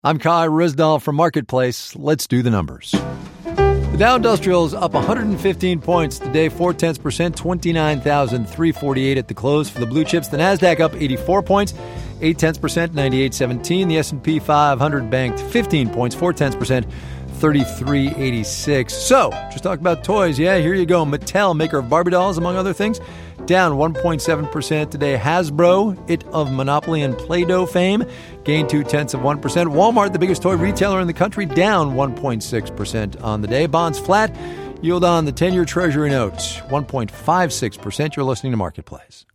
I'm Kai Rizdal from Marketplace. Let's do the numbers. The Dow Industrial is up 115 points today, 0.4%, 29,348 at the close for the blue chips. The Nasdaq up 84 points, 0.8%, 98.17. The S&P 500 banked 15 points, 0.4%, 33.86. So, just talk about toys. Yeah, here you go. Mattel, maker of Barbie dolls, among other things, down 1.7% today. Hasbro, it of Monopoly and Play-Doh fame, gained 0.2%. Walmart, the biggest toy retailer in the country, down 1.6% on the day. Bonds flat. Yield on the 10-year Treasury notes, 1.56%. You're listening to Marketplace.